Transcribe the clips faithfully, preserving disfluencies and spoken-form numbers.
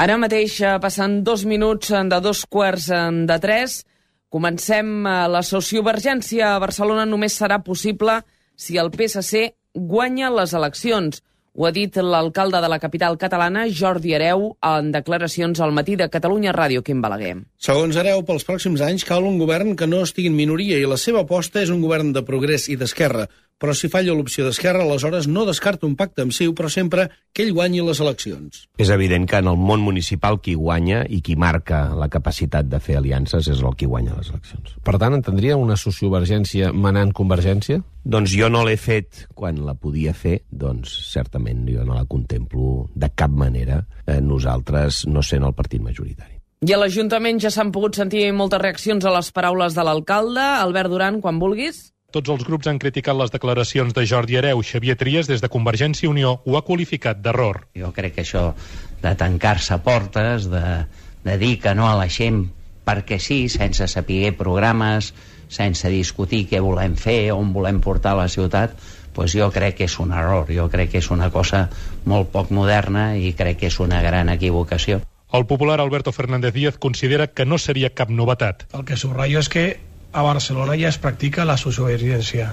Ara mateix, passant dos minuts de dos quarts de tres, comencem la sociovergència a Barcelona. Només serà possible si el P S C guanya les eleccions. Ho ha dit l'alcalde de la capital catalana, Jordi Hereu, en declaracions al Matí de Catalunya Ràdio. Quim Balaguer. Segons Hereu, pels pròxims anys cal un govern que no estigui en minoria i la seva aposta és un govern de progrés i d'esquerra. Però si falla l'opció d'esquerra, aleshores no descarta un pacte amb Ciu, però sempre que ell guanyi les eleccions. És evident que en el món municipal qui guanya i qui marca la capacitat de fer aliances és el qui guanya les eleccions. Per tant, entendria una sociovergència manant convergència? Doncs jo no l'he fet quan la podia fer, doncs certament jo no la contemplo de cap manera, eh, nosaltres no sent el partit majoritari. I a l'Ajuntament ja s'han pogut sentir moltes reaccions a les paraules de l'alcalde. Albert Duran, quan vulguis. Tots els grups han criticat les declaracions de Jordi Hereu. Xavier Trias, des de Convergència i Unió, ho ha qualificat d'error. Jo crec que això de tancar-se portes, de, de dir que no a la gent perquè sí, sense saber programes, sense discutir què volem fer, on volem portar la ciutat, doncs jo crec que és un error. Jo crec que és una cosa molt poc moderna i crec que és una gran equivocació. El popular Alberto Fernández Díaz considera que no seria cap novetat. El que subratllo és que a Barcelona ja es practica la sociovergència.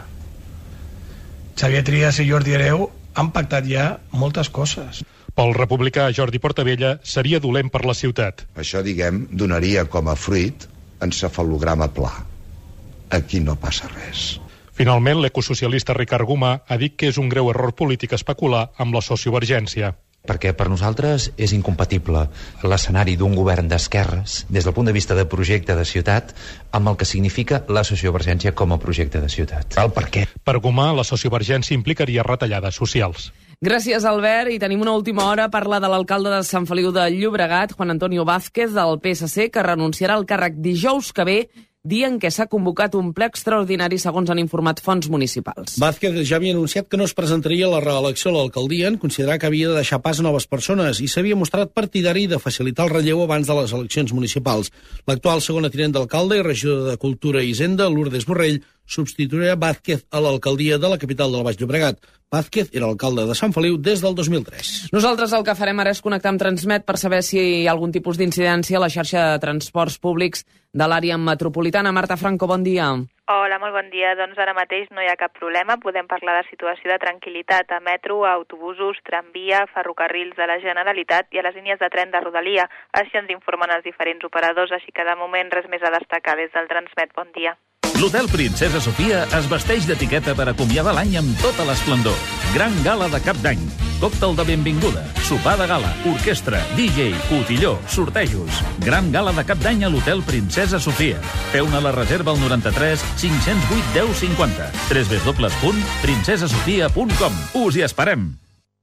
Xavier Trias i Jordi Hereu han pactat ja moltes coses. Pel republicà Jordi Portabella seria dolent per la ciutat. Això, diguem, donaria com a fruit encefalograma pla. Aquí no passa res. Finalment, l'ecosocialista Ricard Gomà ha dit que és un greu error polític especular amb la sociovergència. Perquè per nosaltres és incompatible l'escenari d'un govern d'esquerres des del punt de vista de projecte de ciutat amb el que significa la sociovergència com a projecte de ciutat. El per què? Per Gomà, la sociovergència implicaria retallades socials. Gràcies, Albert. I tenim una última hora. Parla de l'alcalde de Sant Feliu de Llobregat, Juan Antonio Vázquez, del P S C, que renunciarà al càrrec dijous que ve, dia en què s'ha convocat un ple extraordinari, segons han informat fonts municipals. Vázquez ja havia anunciat que no es presentaria a la reelecció a l'alcaldia en considerar que havia de deixar pas a noves persones i s'havia mostrat partidari de facilitar el relleu abans de les eleccions municipals. L'actual segona tinent d'alcalde i regidora de Cultura i Hisenda, Lourdes Borrell, substituirà Vázquez a l'alcaldia de la capital del Baix Llobregat. Vázquez era alcalde de Sant Feliu des del dos mil tres. Nosaltres el que farem ara és connectar amb Transmet per saber si hi ha algun tipus d'incidència a la xarxa de transports públics de l'àrea metropolitana. Marta Franco, bon dia. Hola, molt bon dia. Doncs ara mateix no hi ha cap problema. Podem parlar de situació de tranquil·litat a metro, a autobusos, tramvia, ferrocarrils de la Generalitat i a les línies de tren de Rodalia. Així ens informen els diferents operadors, així que de moment res més a destacar des del Transmet. Bon dia. L'Hotel Princesa Sofia es vesteix d'etiqueta per acomiadar l'any amb tota l'esplendor. Gran gala de cap d'any, còctel de benvinguda, sopar de gala, orquestra, D J, cotilló, sortejos. Gran gala de cap d'any a l'Hotel Princesa Sofia. Feu-ne la reserva al noranta-tres cinc-cents vuit deu cinquanta. w w w punt princesa sofia punt com. Us hi esperem!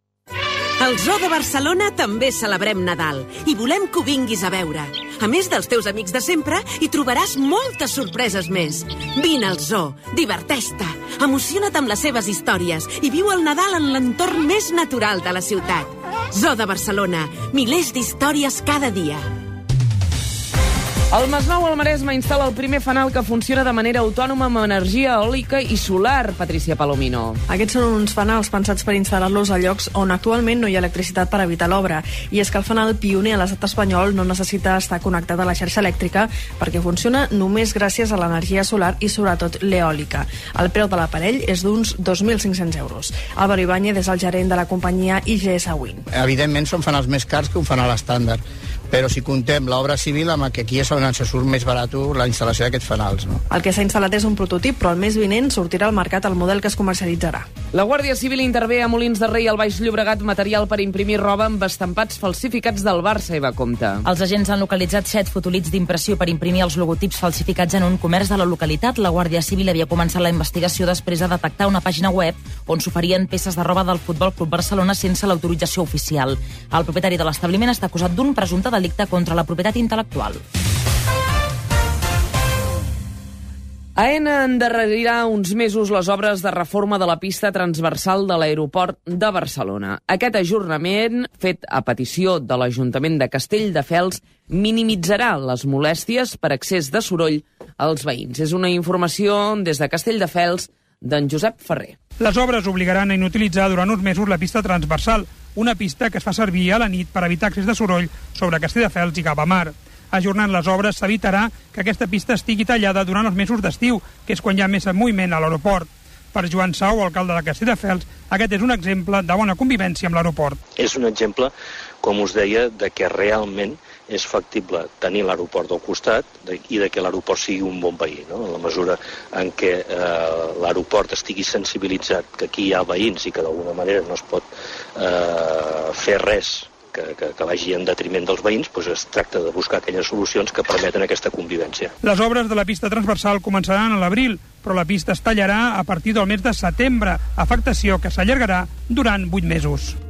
Al Zoo de Barcelona també celebrem Nadal i volem que ho vinguis a veure. A més dels teus amics de sempre, hi trobaràs moltes sorpreses més. Vine al Zoo, diverteix-te, emociona't amb les seves històries i viu el Nadal en l'entorn més natural de la ciutat. Zoo de Barcelona, milers d'històries cada dia. El Masnou al Maresme instal·la el primer fanal que funciona de manera autònoma amb energia eòlica i solar. Patricia Palomino. Aquests són uns fanals pensats per instal·lar-los a llocs on actualment no hi ha electricitat per evitar l'obra. I és que el fanal pioner a l'estat espanyol no necessita estar connectat a la xarxa elèctrica perquè funciona només gràcies a l'energia solar i sobretot l'eòlica. El preu de l'aparell és d'uns dos mil cinc-cents euros. Álvaro Ibáñez és el gerent de la companyia I G S Wind. Evidentment són fanals més cars que un fanal estàndard, però si contem l'obra civil, amb que aquí és on ens surt més barat la instal·lació d'aquests fanals. No? El que s'ha instal·lat és un prototip, però el mes vinent sortirà al mercat el model que es comercialitzarà. La Guàrdia Civil intervé a Molins de Rei al Baix Llobregat material per imprimir roba amb estampats falsificats del Barça i va compte. Els agents han localitzat set fotolits d'impressió per imprimir els logotips falsificats en un comerç de la localitat. La Guàrdia Civil havia començat la investigació després de detectar una pàgina web on s'oferien peces de roba del Futbol Club Barcelona sense l'autorització oficial. El propietari de l'establiment està acusat d'un presumpte delicte contra la propietat intel·lectual. AENA endarrerirà uns mesos les obres de reforma de la pista transversal de l'aeroport de Barcelona. Aquest ajornament, fet a petició de l'Ajuntament de Castelldefels, minimitzarà les molèsties per excés de soroll als veïns. És una informació des de Castelldefels d'en Josep Ferrer. Les obres obligaran a inutilitzar durant uns mesos la pista transversal. una pista que es fa servir a la nit per evitar accés de soroll sobre Castelldefels i cap a mar. Ajornant les obres s'evitarà que aquesta pista estigui tallada durant els mesos d'estiu, que és quan hi ha més moviment a l'aeroport. Per Joan Sau, alcalde de Castelldefels, aquest és un exemple de bona convivència amb l'aeroport. És un exemple, com us deia, de que realment és factible tenir l'aeroport al costat i de que l'aeroport sigui un bon veí, no? En la mesura en què eh, l'aeroport estigui sensibilitzat que aquí hi ha veïns i que d'alguna manera no es pot eh, fer res que, que, que vagi en detriment dels veïns, doncs es tracta de buscar aquelles solucions que permeten aquesta convivència. Les obres de la pista transversal començaran a l'abril, però la pista es tallarà a partir del mes de setembre, afectació que s'allargarà durant vuit mesos.